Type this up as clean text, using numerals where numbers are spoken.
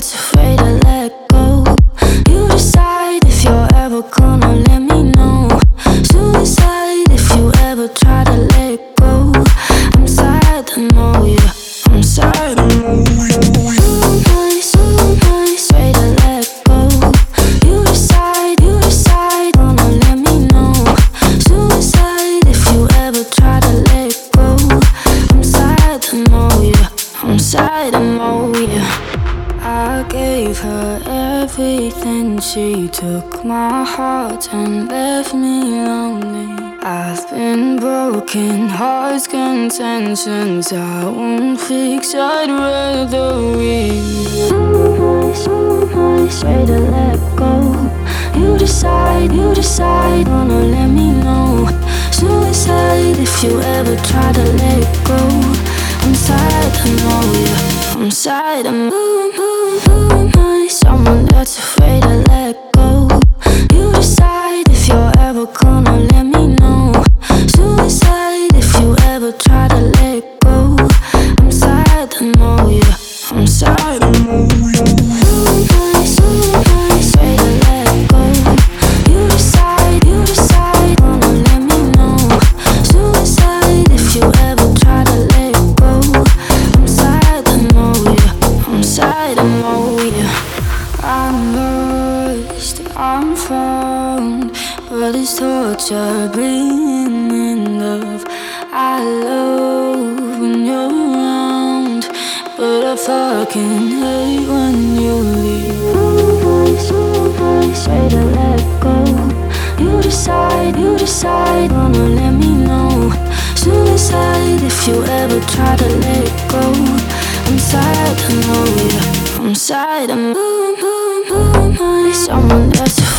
that's afraid to let go. You decide if you're ever gonna let me know. Suicide if you ever try to let go. I'm sad to know you, I'm sad to know you. So nice, afraid to let go. You decide, wanna let me know. Suicide if you ever try to let go. I'm sad to know you, I'm sad to know you. I gave her everything, she took my heart and left me lonely. I've been broken, hearts contentions I won't fix, I'd rather leave. So nice, ready to let go. You decide, wanna let me know. Suicide if you ever try to let go. I'm sad to know you, I'm sad to know you. Someone that's afraid to let go. You decide if you're ever gonna let me know. Suicide if you ever try to let go. I'm sad to know you, I'm sad to know you. So nice, afraid to let go. You decide, wanna let me know. Suicide if you ever try to let go. I'm sad to know you, I'm sad to know you. I'm lost, I'm found, but it's torture being in love. I love when you're around, but I fucking hate when you leave. So nice, ready to let go. You decide, wanna let me know. Suicide if you ever try to let go. I'm sad to know you, I'm sad to know you. Someone that's